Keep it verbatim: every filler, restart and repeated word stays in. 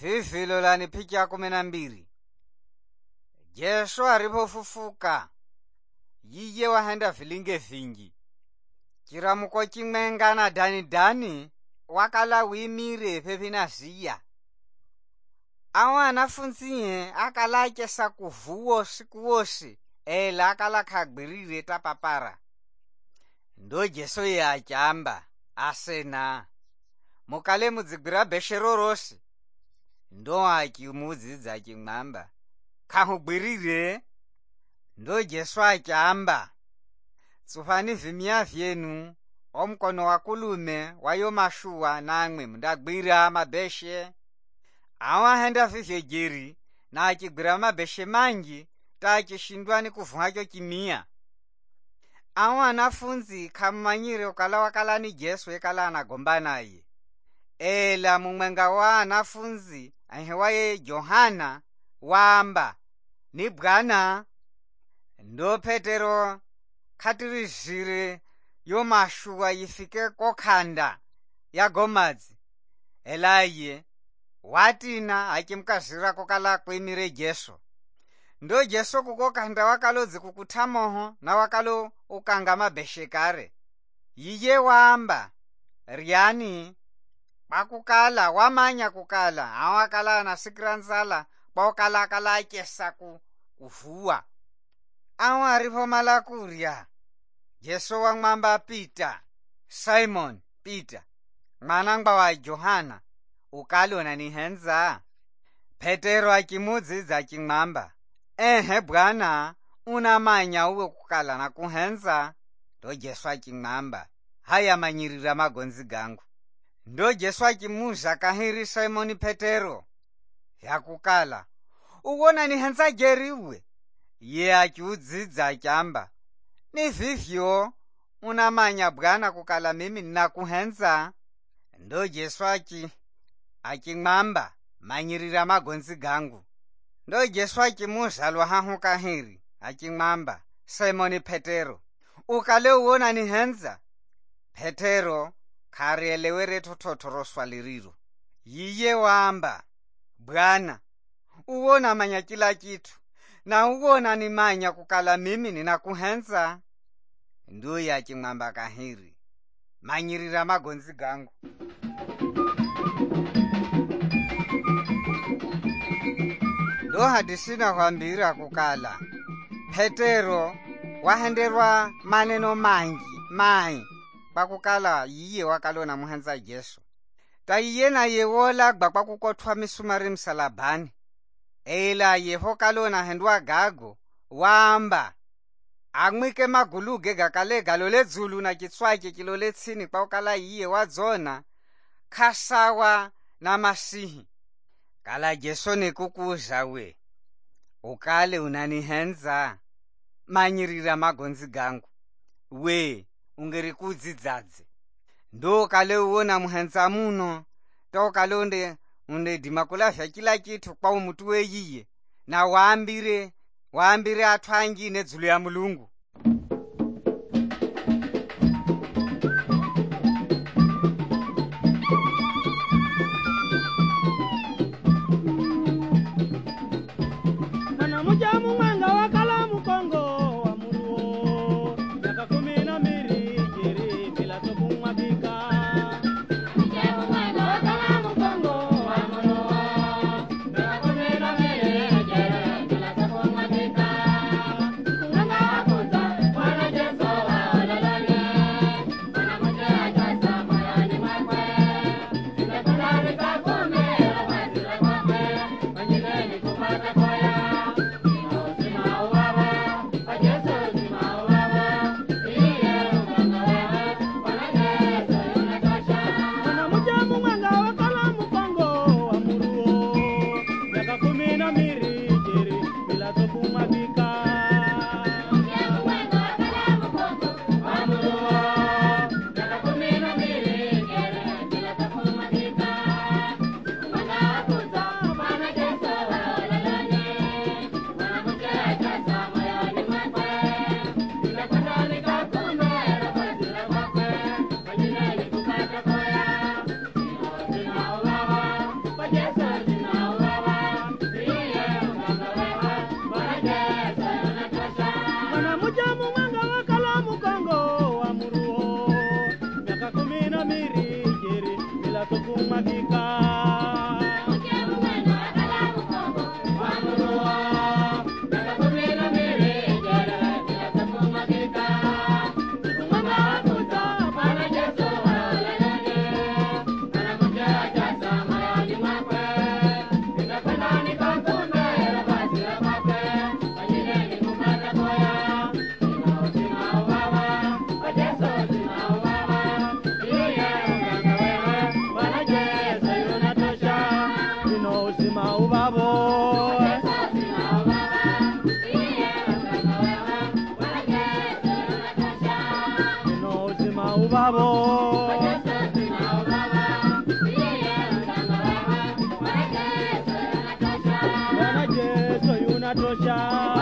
Vivilo lani picha kumi na mbili. Yesu alipofufuka, yiye wahenda vilinge vingi. Chiramuko chimwenga na dani dani, wakala wimire pepina ziya. Awa anafunzie akala chesa kuvuo sikuosi, ela akala kagwirire tapapara. Ndo Yesu ya chamba, asena. Mukale mudzigira besherorosi. Ndo aki mudzidza chimwamba. Kahugwirire. Ndo Yesu achamba. Tsufani vimia vyenu, omkono wakulume, wayo mashua nangwe mndagwira mabeshe. Awa henda vivyo jeri, na achigwira mabeshe mangi, ta achishindwa ni kufungacho kimia. Awa anafunzi kamanyire ukala wakala ni Yesu ekala anagombana ye. Ela mumwenga wa anafunzi ahewaye Yohana wamba ni Bwana. Ndo Petero katirizire yo mashua yifike kokanda ya gomadzi. Ela ye watina akimkazira kokala kwimire Yesu. Ndo Yesu kukokanda wakalo zikukutamoho na wakalo ukanga mabeshekare. Yiye wamba riani pakukala wamanya kukala awakala na sikiranzala pakukala kala chesa ku kufua. Awa aripo malakuria. Yesu wangmamba Peter, Simon Peter, mwanangwa wa Yohana, ukalo na nihenza. Petero akimudzidza akimwamba, ehe Bwana, unamanya uwe kukala na kuhenza. Ndo Yesu akimwamba, haya manyirira magonzi gangu. Ndo Yesu akimuza kahiri Simoni Petero, yakukala, uwona nihenza jeri uwe? Ye akiudzidza akamba, ni vivyo, unamanya Bwana kukala mimi ninakuhenza. Ndo Yesu aki, akimwamba, manyirira magonzi gangu. Ndo Yesu akimuza lwahahu kahiri, akimwamba, Simoni Petero, ukale uwona nihenza? Petero karielewere tototo swali riro. Yiye wamba, Bwana, uwona manya kila kitu, na uwona nimanya kukala mimi ninakuhenza. Ndo yakimwamba kahiri, manyirira magonzi gangu. Ndo hadisina kwambira kukala Petero wahenderwa maneno mangi mai pakukala yiye wakalona muhenza Yesu. Ta iye na yewola gba kwakukotwa misumari msalabani. Ela yeho kalona hendwa gago wamba amwike maguluge gakale galole dzulu na kitswake kilole tsini kwakala yiye wadzona kasawa na masihi. Kala Yesu ni kukuza we, ukale unanihenza? Manyirira magonzi gangu. We, ungeri kudzidzadze. Ndo kale uona muhenza muno, to kalonde unde dimakulavya kila kitu kwa umutu we yiye, na waambire, waambire atwangi nedzulu ya Mulungu. Neno uzima ubabo. Neno uzima ubabo. Bwana Yesu yunatosha.